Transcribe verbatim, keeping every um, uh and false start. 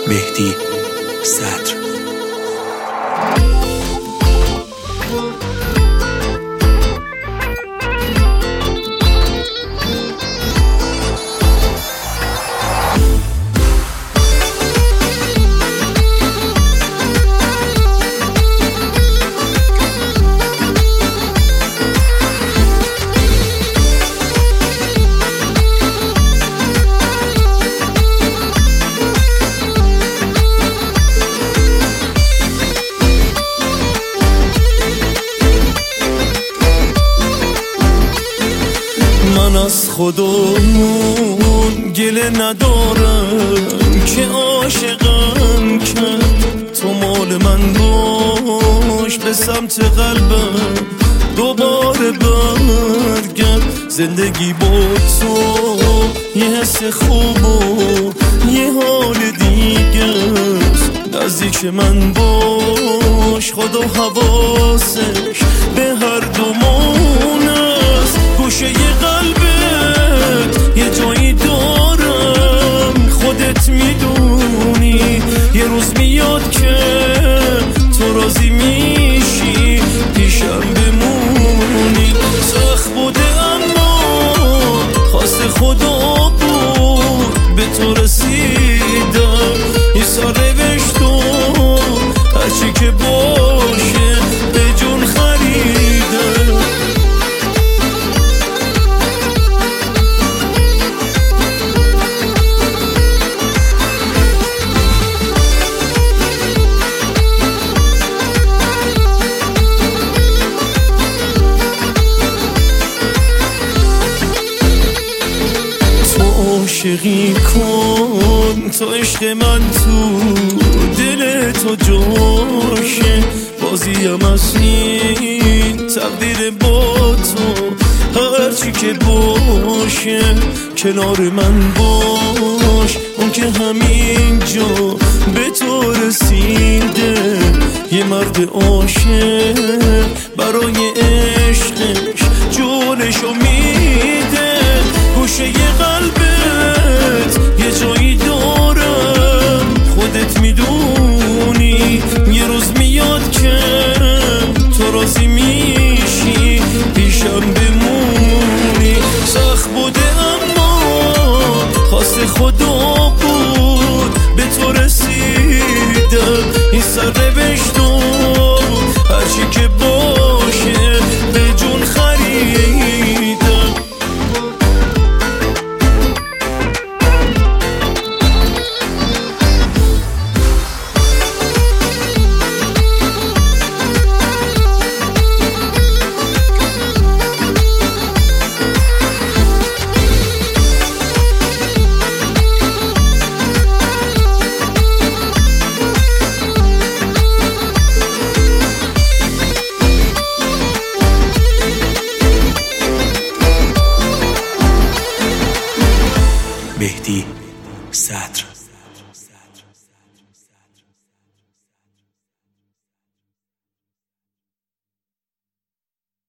مهدی صدر. من از خودمون گله ندارم که عاشقم کرد، تو مال من باش به سمت قلبم دوباره برگرد. زندگی با تو یه حس خوب و یه حال دیگه است، نزدیک من باش خدا حواسش به هر دومون است. گوشه قلبت یه جایی دارم خودت میدونی، یه روز میاد که تو راضی میشی پیشم بمونی. سخت بوده اما خواست خدا بود به تو رسیدم، این سال روشتو هرچی که باشه به جون خریدم. عاشقی کن تا عشق من تو دل تو جاشه، بازیم از این تقدیر با تو هرچی که باشه. کنار من باش اون که همین جا به تو رسیده، یه مرد عاشق برای عشقش جونشو میده. گوشه قلبت یه جایی دارم خودت میدونی، یه روز میاد که تو راضی میشی پیشم بمونی. سخت بوده اما خواست خدا بود به تو رسیدم، این سر روشتو هرچی که باشه به جون خریدم. مهدی صدر.